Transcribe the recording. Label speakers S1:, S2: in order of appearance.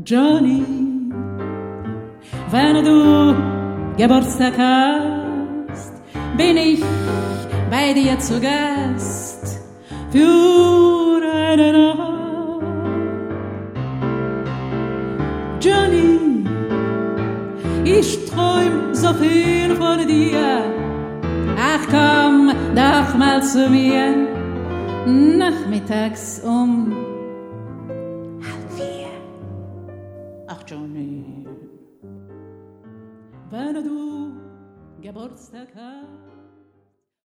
S1: Johnny, wenn du Geburtstag hast, bin ich bei dir zu Gast für eine Nacht. Johnny, ich träum so viel von dir. Ach komm doch mal zu mir, nachmittags um 3:30. Ach Johnny, wenn du Geburtstag hast.